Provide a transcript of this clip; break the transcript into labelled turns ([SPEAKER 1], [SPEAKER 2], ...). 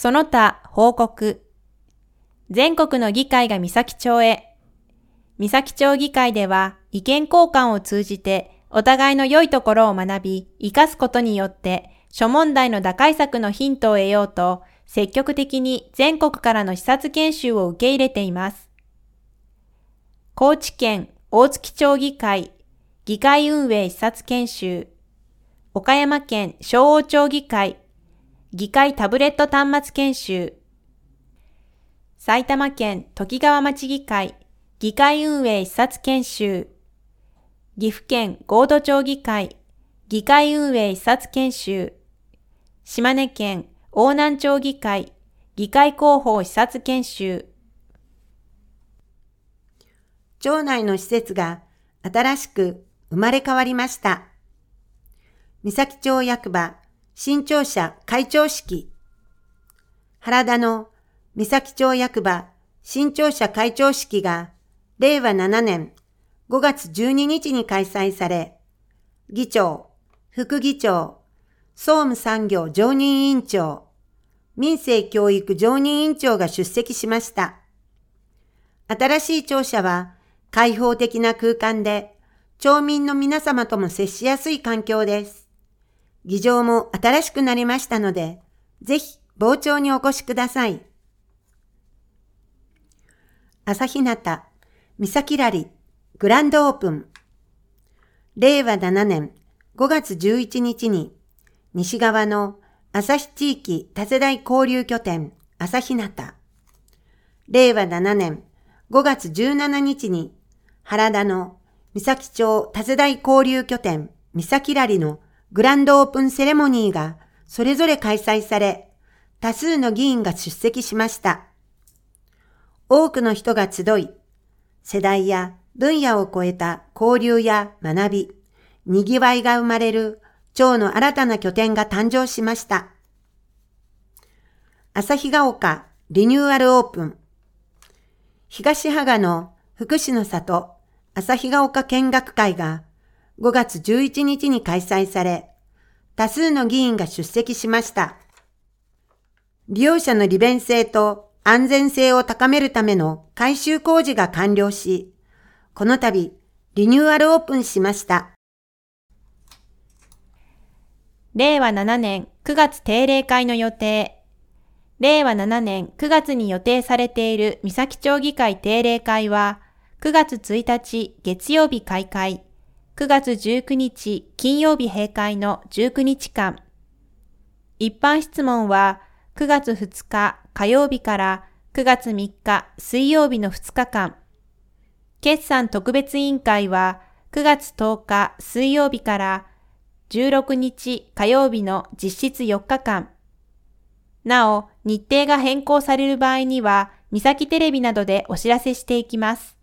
[SPEAKER 1] その他報告。全国の議会が三崎町へ。三崎町議会では意見交換を通じてお互いの良いところを学び、生かすことによって諸問題の打開策のヒントを得ようと積極的に全国からの視察研修を受け入れています。高知県大月町議会議会運営視察研修。岡山県勝央町議会議会タブレット端末研修。埼玉県ときがわ町議会議会運営視察研修。岐阜県合土町議会議会運営視察研修。島根県邑南町議会議会広報視察研修。
[SPEAKER 2] 町内の施設が新しく生まれ変わりました。三崎町役場新庁舎開庁式。原田の三崎町役場新庁舎開庁式が令和7年5月12日に開催され、議長、副議長、総務産業常任委員長、民生教育常任委員長が出席しました。新しい庁舎は開放的な空間で、町民の皆様とも接しやすい環境です。議場も新しくなりましたので、ぜひ傍聴にお越しください。朝日向三崎ラリグランドオープン。令和7年5月11日に西側の旭地域多世代交流拠点朝日向。令和7年5月17日に原田の三崎町多世代交流拠点三崎ラリのグランドオープンセレモニーがそれぞれ開催され、多数の議員が出席しました。多くの人が集い、世代や分野を超えた交流や学び、にぎわいが生まれる町の新たな拠点が誕生しました。旭ヶ丘リニューアルオープン。東芳賀の福祉の里旭ヶ丘見学会が5月11日に開催され、多数の議員が出席しました。利用者の利便性と安全性を高めるための改修工事が完了し、この度リニューアルオープンしました。
[SPEAKER 1] 令和7年9月定例会の予定。令和7年9月に予定されている三崎町議会定例会は、9月1日月曜日開会、9月19日金曜日閉会の19日間。一般質問は9月2日火曜日から9月3日水曜日の2日間。決算特別委員会は9月10日水曜日から16日火曜日の実質4日間。なお、日程が変更される場合には、三崎テレビなどでお知らせしていきます。